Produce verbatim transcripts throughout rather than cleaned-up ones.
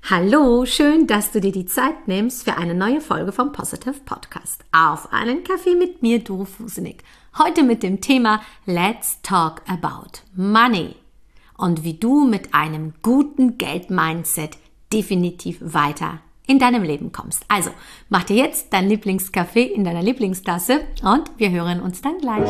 Hallo, schön, dass du dir die Zeit nimmst für eine neue Folge vom Positive Podcast. Auf einen Kaffee mit mir, Doro Fusenig. Heute mit dem Thema Let's Talk About Money und wie du mit einem guten Geld-Mindset definitiv weiter in deinem Leben kommst. Also, mach dir jetzt dein Lieblingskaffee in deiner Lieblingstasse und wir hören uns dann gleich.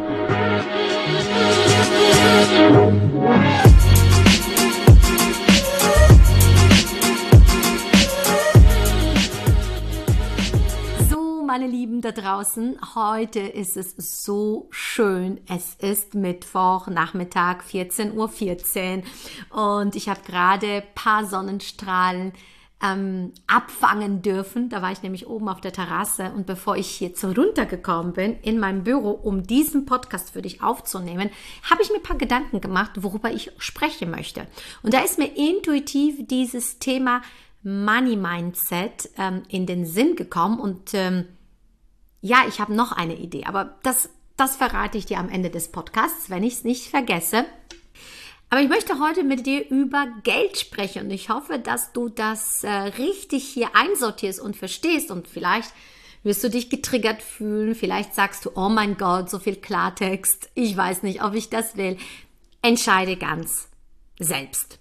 Meine Lieben da draußen, heute ist es so schön. Es ist Mittwoch, Nachmittag, vierzehn Uhr vierzehn und ich habe gerade ein paar Sonnenstrahlen ähm, abfangen dürfen. Da war ich nämlich oben auf der Terrasse und bevor ich hier so runtergekommen bin in meinem Büro, um diesen Podcast für dich aufzunehmen, habe ich mir ein paar Gedanken gemacht, worüber ich sprechen möchte. Und da ist mir intuitiv dieses Thema Money Mindset ähm, in den Sinn gekommen und ähm, ja, ich habe noch eine Idee, aber das, das verrate ich dir am Ende des Podcasts, wenn ich es nicht vergesse. Aber ich möchte heute mit dir über Geld sprechen und ich hoffe, dass du das äh, richtig hier einsortierst und verstehst und vielleicht wirst du dich getriggert fühlen, vielleicht sagst du, oh mein Gott, so viel Klartext, ich weiß nicht, ob ich das will. Entscheide ganz selbst.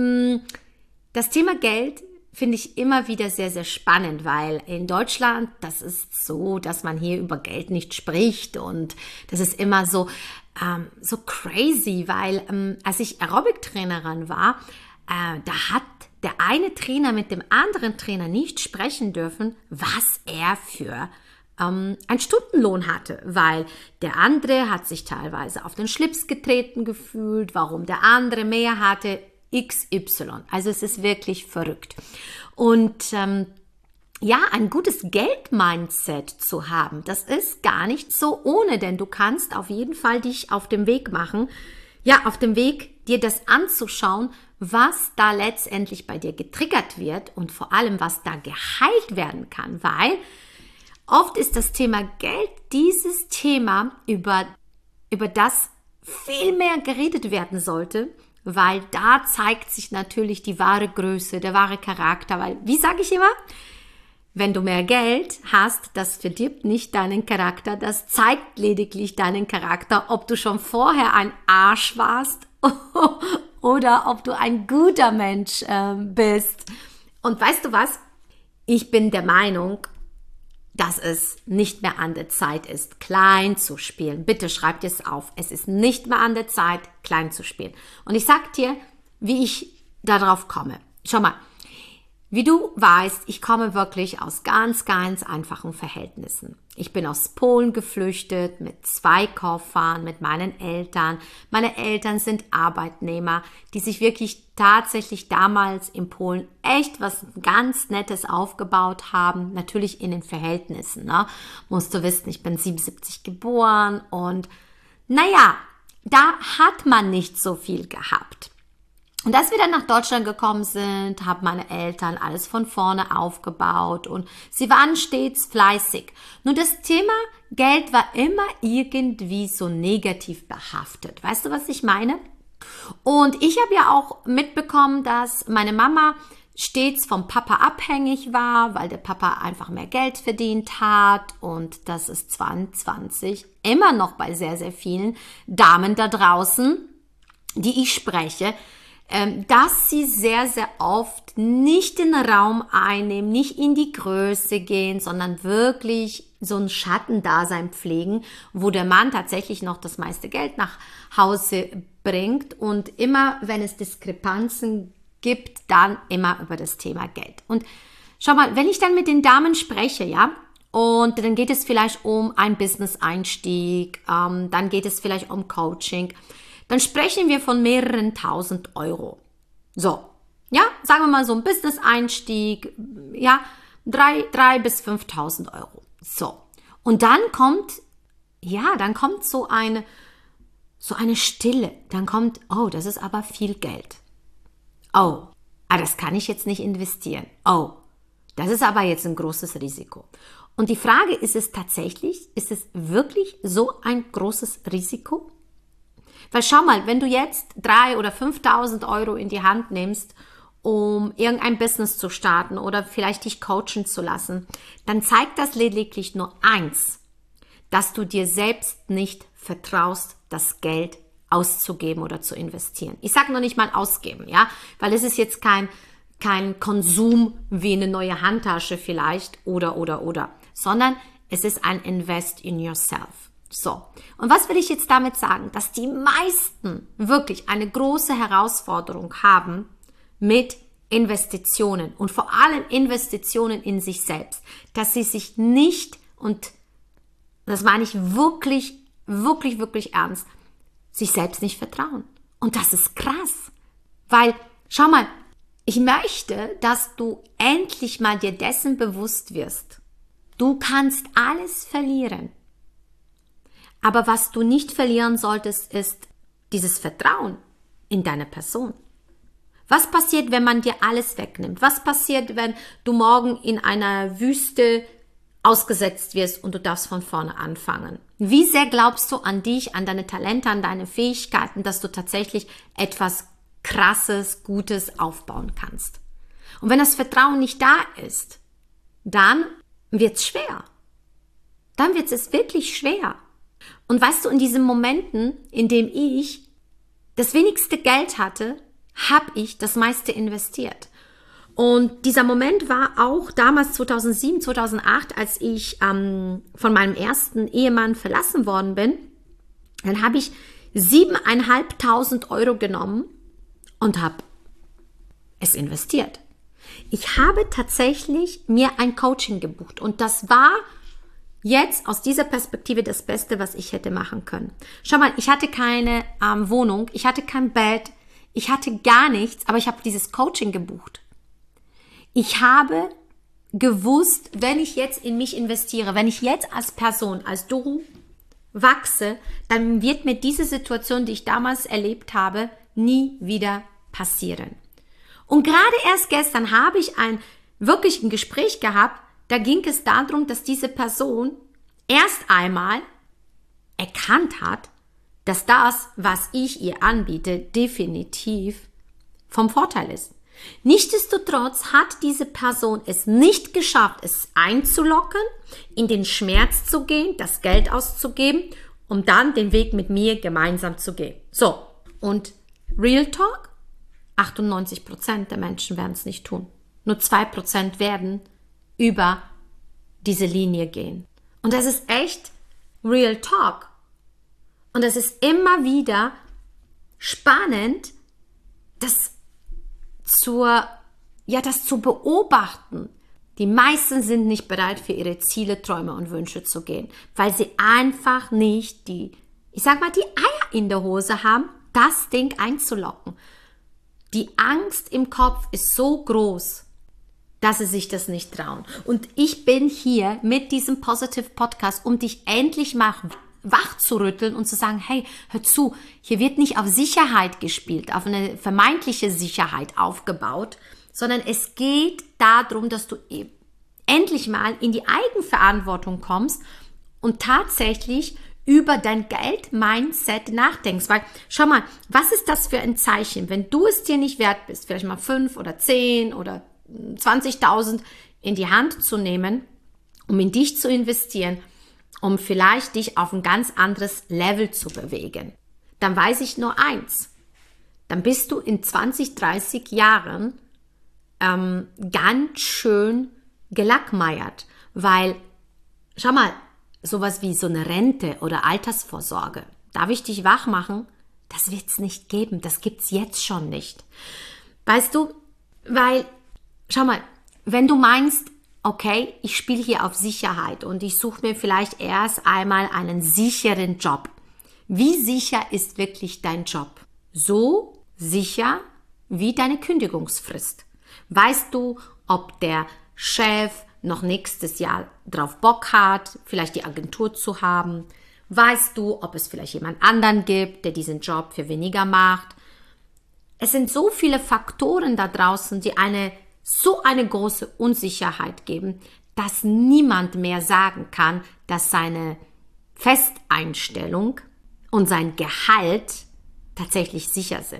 Das Thema Geld finde ich immer wieder sehr, sehr spannend, weil in Deutschland, das ist so, dass man hier über Geld nicht spricht und das ist immer so, ähm, so crazy, weil ähm, als ich Aerobic-Trainerin war, äh, da hat der eine Trainer mit dem anderen Trainer nicht sprechen dürfen, was er für ähm, einen Stundenlohn hatte, weil der andere hat sich teilweise auf den Schlips getreten gefühlt, warum der andere mehr hatte, X Y. Also es ist wirklich verrückt. Und ähm, ja, ein gutes Geld-Mindset zu haben, das ist gar nicht so ohne, denn du kannst auf jeden Fall dich auf dem Weg machen, ja, auf dem Weg, dir das anzuschauen, was da letztendlich bei dir getriggert wird und vor allem, was da geheilt werden kann, weil oft ist das Thema Geld dieses Thema, über, über das viel mehr geredet werden sollte, weil da zeigt sich natürlich die wahre Größe, der wahre Charakter, weil, wie sage ich immer, wenn du mehr Geld hast, das verdirbt nicht deinen Charakter, das zeigt lediglich deinen Charakter, ob du schon vorher ein Arsch warst oder ob du ein guter Mensch äh, bist. Und weißt du was? Ich bin der Meinung, dass es nicht mehr an der Zeit ist, klein zu spielen. Bitte schreib dir es auf. Es ist nicht mehr an der Zeit, klein zu spielen. Und ich sag dir, wie ich darauf komme. Schau mal, wie du weißt, ich komme wirklich aus ganz, ganz einfachen Verhältnissen. Ich bin aus Polen geflüchtet mit zwei Koffern, mit meinen Eltern. Meine Eltern sind Arbeitnehmer, die sich wirklich tatsächlich damals in Polen echt was ganz Nettes aufgebaut haben. Natürlich in den Verhältnissen, ne? Musst du wissen, ich bin siebenundsiebzig geboren und naja, da hat man nicht so viel gehabt. Und als wir dann nach Deutschland gekommen sind, haben meine Eltern alles von vorne aufgebaut und sie waren stets fleißig. Nur das Thema Geld war immer irgendwie so negativ behaftet. Weißt du, was ich meine? Und ich habe ja auch mitbekommen, dass meine Mama stets vom Papa abhängig war, weil der Papa einfach mehr Geld verdient hat und das ist zweiundzwanzig immer noch bei sehr, sehr vielen Damen da draußen, die ich spreche, dass sie sehr, sehr oft nicht den Raum einnehmen, nicht in die Größe gehen, sondern wirklich so ein Schattendasein pflegen, wo der Mann tatsächlich noch das meiste Geld nach Hause bringt und immer, wenn es Diskrepanzen gibt, dann immer über das Thema Geld. Und schau mal, wenn ich dann mit den Damen spreche, ja, und dann geht es vielleicht um einen Business-Einstieg, ähm, dann geht es vielleicht um Coaching, dann sprechen wir von mehreren tausend Euro. So, ja, sagen wir mal so ein Business-Einstieg, ja, drei, drei bis fünftausend Euro. So, und dann kommt, ja, dann kommt so eine, so eine Stille. Dann kommt, oh, das ist aber viel Geld. Oh, ah, das kann ich jetzt nicht investieren. Oh, das ist aber jetzt ein großes Risiko. Und die Frage ist es tatsächlich, ist es wirklich so ein großes Risiko? Weil schau mal, wenn du jetzt drei oder fünftausend Euro in die Hand nimmst um irgendein Business zu starten oder vielleicht dich coachen zu lassen, dann zeigt das lediglich nur eins, dass du dir selbst nicht vertraust, das Geld auszugeben oder zu investieren. Ich sage noch nicht mal ausgeben, ja, weil es ist jetzt kein, kein Konsum wie eine neue Handtasche vielleicht oder, oder, oder, sondern es ist ein Invest in yourself. So, und was will ich jetzt damit sagen? Dass die meisten wirklich eine große Herausforderung haben mit Investitionen und vor allem Investitionen in sich selbst, dass sie sich nicht, und das meine ich wirklich, wirklich, wirklich ernst, sich selbst nicht vertrauen. Und das ist krass, weil, schau mal, ich möchte, dass du endlich mal dir dessen bewusst wirst. Du kannst alles verlieren. Aber was du nicht verlieren solltest, ist dieses Vertrauen in deine Person. Was passiert, wenn man dir alles wegnimmt? Was passiert, wenn du morgen in einer Wüste ausgesetzt wirst und du darfst von vorne anfangen? Wie sehr glaubst du an dich, an deine Talente, an deine Fähigkeiten, dass du tatsächlich etwas Krasses, Gutes aufbauen kannst? Und wenn das Vertrauen nicht da ist, dann wird's schwer. Dann wird es wirklich schwer. Und weißt du, in diesen Momenten, in denen ich das wenigste Geld hatte, habe ich das meiste investiert. Und dieser Moment war auch damals zweitausendsieben, zweitausendacht, als ich ähm, von meinem ersten Ehemann verlassen worden bin. Dann habe ich siebeneinhalbtausend Euro genommen und habe es investiert. Ich habe tatsächlich mir ein Coaching gebucht und das war jetzt aus dieser Perspektive das Beste, was ich hätte machen können. Schau mal, ich hatte keine ähm, Wohnung, ich hatte kein Bett, ich hatte gar nichts, aber ich habe dieses Coaching gebucht. Ich habe gewusst, wenn ich jetzt in mich investiere, wenn ich jetzt als Person, als du wachse, dann wird mir diese Situation, die ich damals erlebt habe, nie wieder passieren. Und gerade erst gestern habe ich ein wirklich ein Gespräch gehabt, da ging es darum, dass diese Person erst einmal erkannt hat, dass das, was ich ihr anbiete, definitiv vom Vorteil ist. Nichtsdestotrotz hat diese Person es nicht geschafft, es einzulocken, in den Schmerz zu gehen, das Geld auszugeben, um dann den Weg mit mir gemeinsam zu gehen. So, und Real Talk, achtundneunzig Prozent der Menschen werden es nicht tun. Nur zwei Prozent werden über diese Linie gehen. Und das ist echt Real Talk. Und es ist immer wieder spannend, das zur, ja, das zu beobachten. Die meisten sind nicht bereit, für ihre Ziele, Träume und Wünsche zu gehen, weil sie einfach nicht die, ich sag mal, die Eier in der Hose haben, das Ding einzulocken. Die Angst im Kopf ist so groß, dass sie sich das nicht trauen. Und ich bin hier mit diesem Positive Podcast, um dich endlich mal wach zu rütteln und zu sagen, hey, hör zu, hier wird nicht auf Sicherheit gespielt, auf eine vermeintliche Sicherheit aufgebaut, sondern es geht darum, dass du endlich mal in die Eigenverantwortung kommst und tatsächlich über dein Geld-Mindset nachdenkst. Weil, schau mal, was ist das für ein Zeichen, wenn du es dir nicht wert bist, vielleicht mal fünf oder zehn oder zwanzigtausend in die Hand zu nehmen, um in dich zu investieren, um vielleicht dich auf ein ganz anderes Level zu bewegen. Dann weiß ich nur eins, dann bist du in zwanzig, dreißig Jahren ähm, ganz schön gelackmeiert, weil, schau mal, sowas wie so eine Rente oder Altersvorsorge, darf ich dich wach machen? Das wird es nicht geben, das gibt es jetzt schon nicht. Weißt du, weil, schau mal, wenn du meinst, okay, ich spiele hier auf Sicherheit und ich suche mir vielleicht erst einmal einen sicheren Job. Wie sicher ist wirklich dein Job? So sicher wie deine Kündigungsfrist. Weißt du, ob der Chef noch nächstes Jahr drauf Bock hat, vielleicht die Agentur zu haben? Weißt du, ob es vielleicht jemand anderen gibt, der diesen Job für weniger macht? Es sind so viele Faktoren da draußen, die eine so eine große Unsicherheit geben, dass niemand mehr sagen kann, dass seine Festeinstellung und sein Gehalt tatsächlich sicher sind.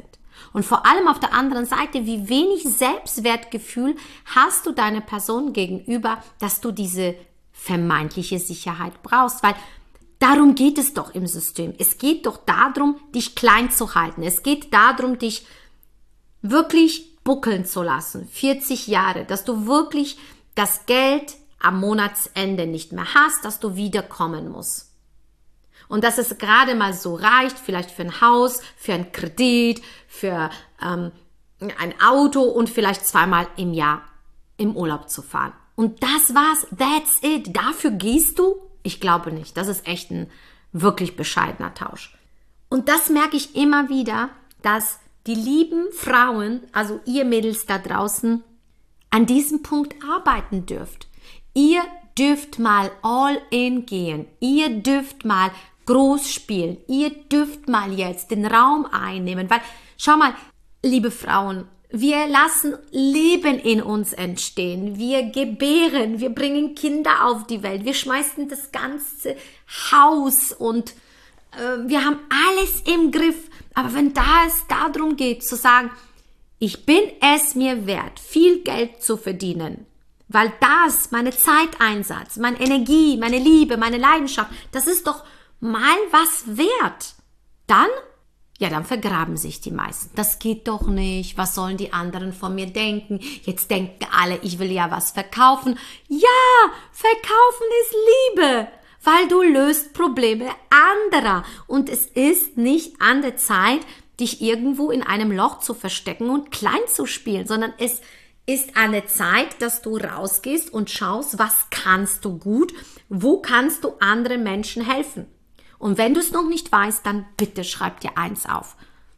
Und vor allem auf der anderen Seite, wie wenig Selbstwertgefühl hast du deiner Person gegenüber, dass du diese vermeintliche Sicherheit brauchst, weil darum geht es doch im System. Es geht doch darum, dich klein zu halten. Es geht darum, dich wirklich buckeln zu lassen. vierzig Jahre, dass du wirklich das Geld am Monatsende nicht mehr hast, dass du wiederkommen musst. Und dass es gerade mal so reicht, vielleicht für ein Haus, für einen Kredit, für ähm, ein Auto und vielleicht zweimal im Jahr im Urlaub zu fahren. Und das war's, that's it. Dafür gehst du? Ich glaube nicht. Das ist echt ein wirklich bescheidener Tausch. Und das merke ich immer wieder, dass die lieben Frauen, also ihr Mädels da draußen, an diesem Punkt arbeiten dürft. Ihr dürft mal all in gehen. Ihr dürft mal groß spielen. Ihr dürft mal jetzt den Raum einnehmen, weil, schau mal, liebe Frauen, wir lassen Leben in uns entstehen. Wir gebären, wir bringen Kinder auf die Welt. Wir schmeißen das ganze Haus und äh, wir haben alles im Griff. Aber wenn da es darum geht, zu sagen, ich bin es mir wert, viel Geld zu verdienen, weil das, meine Zeiteinsatz, meine Energie, meine Liebe, meine Leidenschaft, das ist doch mal was wert, dann, ja, dann vergraben sich die meisten. Das geht doch nicht. Was sollen die anderen von mir denken? Jetzt denken alle, ich will ja was verkaufen. Ja, verkaufen ist Liebe, weil du löst Probleme anderer. Und es ist nicht an der Zeit, dich irgendwo in einem Loch zu verstecken und klein zu spielen, sondern es ist an der Zeit, dass du rausgehst und schaust, was kannst du gut, wo kannst du anderen Menschen helfen. Und wenn du es noch nicht weißt, dann bitte schreib dir eins auf.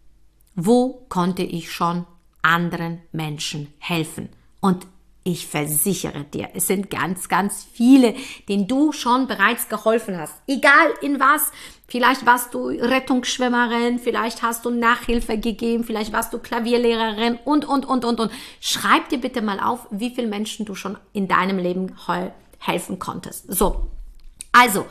Wo konnte ich schon anderen Menschen helfen? Und ich versichere dir, es sind ganz, ganz viele, denen du schon bereits geholfen hast. Egal in was. Vielleicht warst du Rettungsschwimmerin, vielleicht hast du Nachhilfe gegeben, vielleicht warst du Klavierlehrerin und, und, und, und, und. Schreib dir bitte mal auf, wie viele Menschen du schon in deinem Leben helfen konntest. So, also,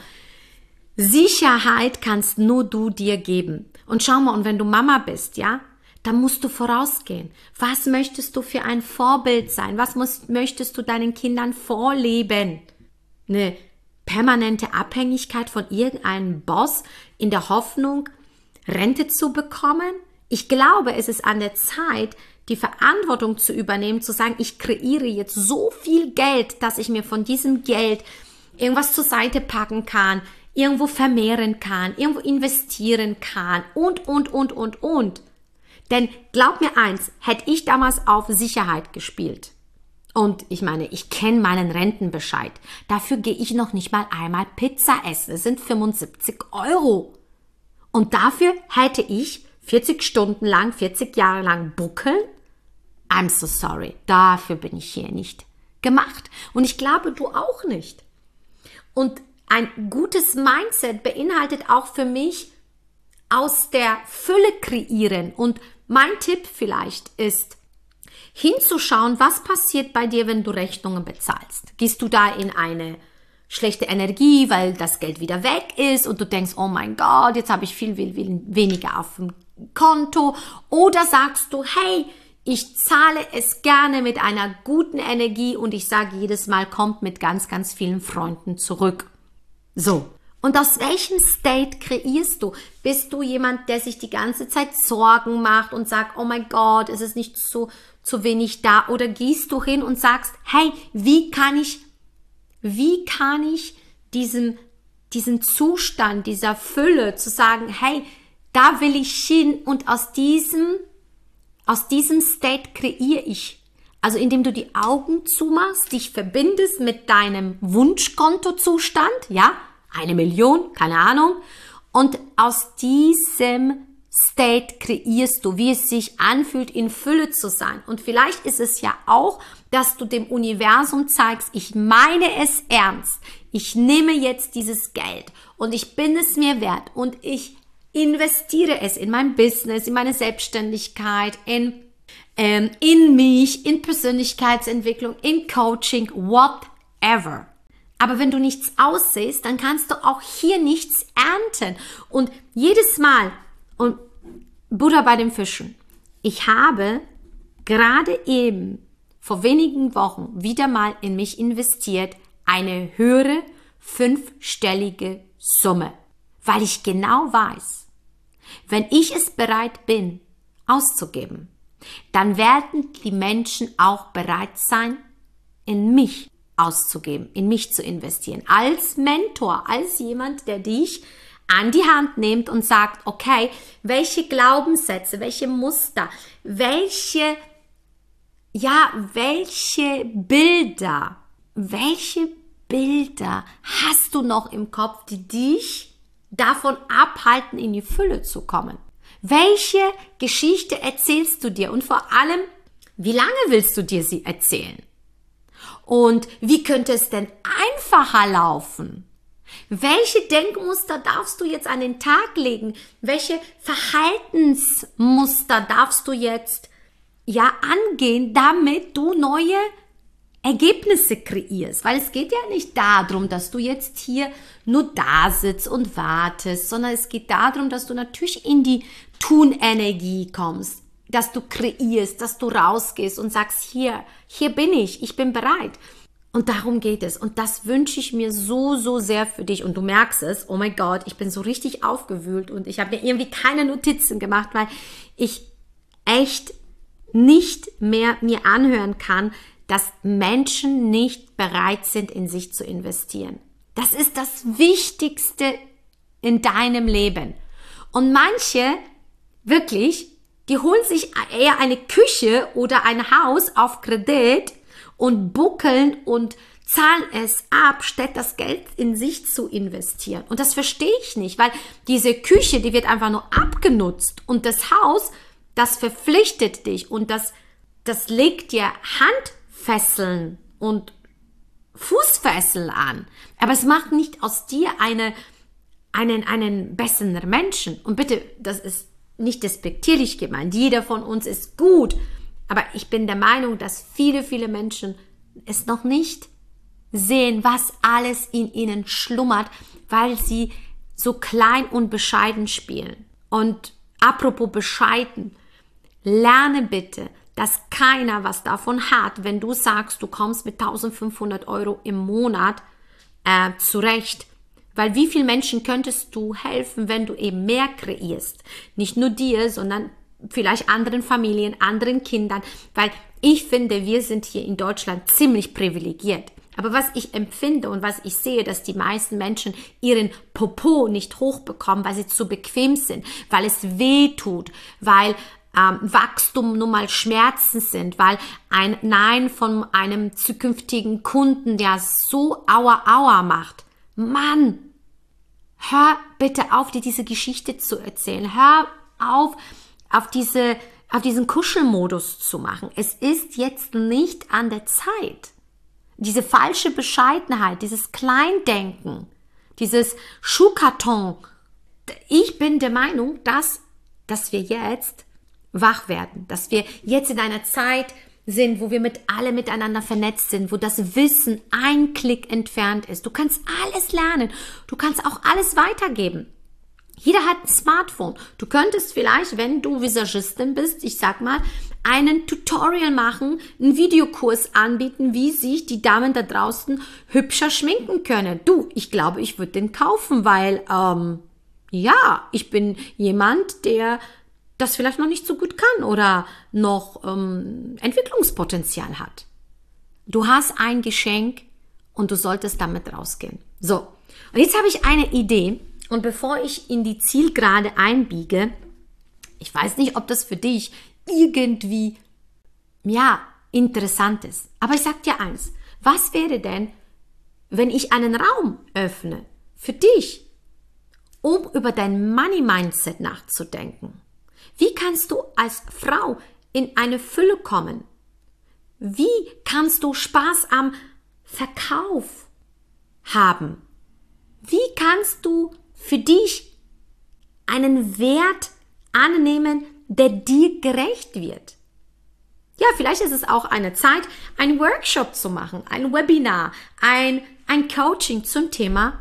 Sicherheit kannst nur du dir geben. Und schau mal, und wenn du Mama bist, ja, dann musst du vorausgehen. Was möchtest du für ein Vorbild sein? Was musst, möchtest du deinen Kindern vorleben? Eine permanente Abhängigkeit von irgendeinem Boss in der Hoffnung, Rente zu bekommen? Ich glaube, es ist an der Zeit, die Verantwortung zu übernehmen, zu sagen, ich kreiere jetzt so viel Geld, dass ich mir von diesem Geld irgendwas zur Seite packen kann, irgendwo vermehren kann, irgendwo investieren kann und, und, und, und, und. Denn glaub mir eins, hätte ich damals auf Sicherheit gespielt und ich meine, ich kenne meinen Rentenbescheid, dafür gehe ich noch nicht mal einmal Pizza essen, das sind fünfundsiebzig Euro. Und dafür hätte ich vierzig Stunden lang, vierzig Jahre lang buckeln? I'm so sorry, dafür bin ich hier nicht gemacht. Und ich glaube, du auch nicht. Und ein gutes Mindset beinhaltet auch für mich aus der Fülle kreieren. Und mein Tipp vielleicht ist, hinzuschauen, was passiert bei dir, wenn du Rechnungen bezahlst. Gehst du da in eine schlechte Energie, weil das Geld wieder weg ist und du denkst, oh mein Gott, jetzt habe ich viel, viel, viel weniger auf dem Konto. Oder sagst du, hey, ich zahle es gerne mit einer guten Energie und ich sage jedes Mal, kommt mit ganz, ganz vielen Freunden zurück. So, und aus welchem State kreierst du? Bist du jemand, der sich die ganze Zeit Sorgen macht und sagt, oh mein Gott, es ist nicht so zu wenig da? Oder gehst du hin und sagst, hey, wie kann ich, wie kann ich diesen, diesen Zustand, dieser Fülle zu sagen, hey, da will ich hin und aus diesem, aus diesem State kreiere ich. Also indem du die Augen zumachst, dich verbindest mit deinem Wunschkontozustand, ja, eine Million, keine Ahnung, und aus diesem State kreierst du, wie es sich anfühlt, in Fülle zu sein. Und vielleicht ist es ja auch, dass du dem Universum zeigst, ich meine es ernst, ich nehme jetzt dieses Geld und ich bin es mir wert und ich investiere es in mein Business, in meine Selbstständigkeit, in Ähm, in mich, in Persönlichkeitsentwicklung, in Coaching, whatever. Aber wenn du nichts aussiehst, dann kannst du auch hier nichts ernten. Und jedes Mal, und Buddha bei den Fischen, ich habe gerade eben vor wenigen Wochen wieder mal in mich investiert, eine höhere fünfstellige Summe, weil ich genau weiß, wenn ich es bereit bin, auszugeben, dann werden die Menschen auch bereit sein, in mich auszugeben, in mich zu investieren. Als Mentor, als jemand, der dich an die Hand nimmt und sagt, okay, welche Glaubenssätze, welche Muster, welche, ja, welche Bilder, welche Bilder hast du noch im Kopf, die dich davon abhalten, in die Fülle zu kommen? Welche Geschichte erzählst du dir? Und vor allem, wie lange willst du dir sie erzählen? Und wie könnte es denn einfacher laufen? Welche Denkmuster darfst du jetzt an den Tag legen? Welche Verhaltensmuster darfst du jetzt ja angehen, damit du neue Ergebnisse kreierst? Weil es geht ja nicht darum, dass du jetzt hier nur da sitzt und wartest, sondern es geht darum, dass du natürlich in die Tun-Energie kommst, dass du kreierst, dass du rausgehst und sagst, hier, hier bin ich, ich bin bereit. Und darum geht es. Und das wünsche ich mir so, so sehr für dich. Und du merkst es, oh mein Gott, ich bin so richtig aufgewühlt und ich habe mir irgendwie keine Notizen gemacht, weil ich echt nicht mehr mir anhören kann, dass Menschen nicht bereit sind, in sich zu investieren. Das ist das Wichtigste in deinem Leben. Und manche, wirklich, die holen sich eher eine Küche oder ein Haus auf Kredit und buckeln und zahlen es ab, statt das Geld in sich zu investieren. Und das verstehe ich nicht, weil diese Küche, die wird einfach nur abgenutzt und das Haus, das verpflichtet dich und das, das legt dir Handfesseln und Fußfesseln an. Aber es macht nicht aus dir eine, einen, einen besseren Menschen. Und bitte, das ist nicht despektierlich gemeint. Jeder von uns ist gut. Aber ich bin der Meinung, dass viele, viele Menschen es noch nicht sehen, was alles in ihnen schlummert, weil sie so klein und bescheiden spielen. Und apropos bescheiden, lerne bitte, dass keiner was davon hat, wenn du sagst, du kommst mit eintausendfünfhundert Euro im Monat äh, zurecht. Weil wie vielen Menschen könntest du helfen, wenn du eben mehr kreierst? Nicht nur dir, sondern vielleicht anderen Familien, anderen Kindern. Weil ich finde, wir sind hier in Deutschland ziemlich privilegiert. Aber was ich empfinde und was ich sehe, dass die meisten Menschen ihren Popo nicht hochbekommen, weil sie zu bequem sind, weil es weh tut, weil ähm, Wachstum nun mal Schmerzen sind, weil ein Nein von einem zukünftigen Kunden, der so aua aua macht. Mann, hör bitte auf, dir diese Geschichte zu erzählen. Hör auf, auf diese, auf diesen Kuschelmodus zu machen. Es ist jetzt nicht an der Zeit. Diese falsche Bescheidenheit, dieses Kleindenken, dieses Schuhkarton. Ich bin der Meinung, dass, dass wir jetzt wach werden, dass wir jetzt in einer Zeit sind, wo wir mit alle miteinander vernetzt sind, wo das Wissen ein Klick entfernt ist. Du kannst alles lernen, du kannst auch alles weitergeben. Jeder hat ein Smartphone. Du könntest vielleicht, wenn du Visagistin bist, ich sag mal, einen Tutorial machen, einen Videokurs anbieten, wie sich die Damen da draußen hübscher schminken können. Du, ich glaube, ich würde den kaufen, weil, ähm, ja, ich bin jemand, der das vielleicht noch nicht so gut kann oder noch ähm, Entwicklungspotenzial hat. Du hast ein Geschenk und du solltest damit rausgehen. So, und jetzt habe ich eine Idee. Und bevor ich in die Zielgerade einbiege, ich weiß nicht, ob das für dich irgendwie, ja, interessant ist. Aber ich sag dir eins, was wäre denn, wenn ich einen Raum öffne für dich, um über dein Money-Mindset nachzudenken? Wie kannst du als Frau in eine Fülle kommen? Wie kannst du Spaß am Verkauf haben? Wie kannst du für dich einen Wert annehmen, der dir gerecht wird? Ja, vielleicht ist es auch eine Zeit, einen Workshop zu machen, ein Webinar, ein, ein Coaching zum Thema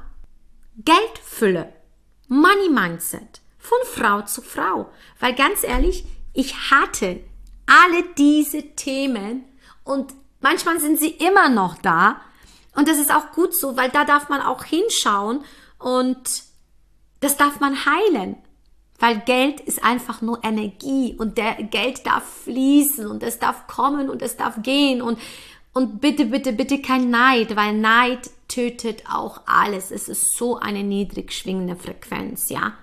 Geldfülle, Money Mindset, von Frau zu Frau. Weil ganz ehrlich, ich hatte alle diese Themen und manchmal sind sie immer noch da. Und das ist auch gut so, weil da darf man auch hinschauen und das darf man heilen. Weil Geld ist einfach nur Energie und der Geld darf fließen und es darf kommen und es darf gehen und, und bitte, bitte, bitte kein Neid, weil Neid tötet auch alles. Es ist so eine niedrig schwingende Frequenz, ja.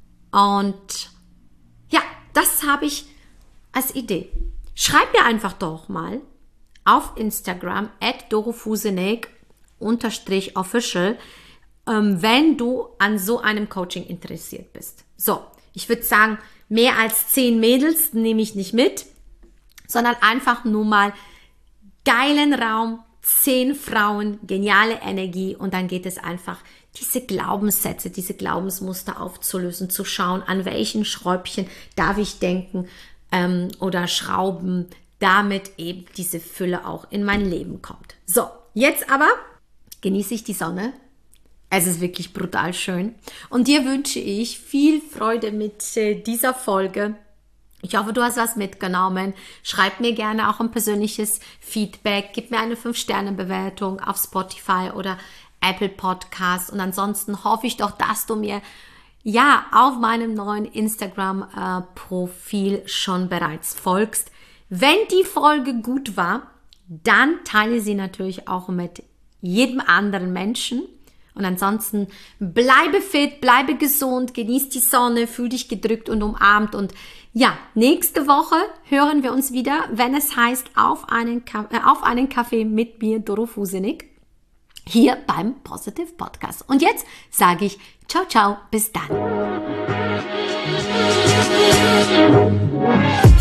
Und ja, das habe ich als Idee. Schreib mir einfach doch mal auf Instagram at dorofusenig unterstrich official, ähm, wenn du an so einem Coaching interessiert bist. So, ich würde sagen, mehr als zehn Mädels nehme ich nicht mit, sondern einfach nur mal geilen Raum, zehn Frauen, geniale Energie und dann geht es einfach, diese Glaubenssätze, diese Glaubensmuster aufzulösen, zu schauen, an welchen Schräubchen darf ich denken ähm, oder schrauben, damit eben diese Fülle auch in mein Leben kommt. So, jetzt aber genieße ich die Sonne. Es ist wirklich brutal schön. Und dir wünsche ich viel Freude mit äh, dieser Folge. Ich hoffe, du hast was mitgenommen. Schreib mir gerne auch ein persönliches Feedback. Gib mir eine fünf Sterne Bewertung auf Spotify oder Apple Podcast. Und ansonsten hoffe ich doch, dass du mir ja auf meinem neuen Instagram-Profil äh, schon bereits folgst. Wenn die Folge gut war, dann teile sie natürlich auch mit jedem anderen Menschen. Und ansonsten bleibe fit, bleibe gesund, genieß die Sonne, fühl dich gedrückt und umarmt. Und ja, nächste Woche hören wir uns wieder, wenn es heißt, auf einen, Ka- äh, auf einen Kaffee mit mir, Doro Fusenig, hier beim Positive Podcast. Und jetzt sage ich ciao, ciao, bis dann.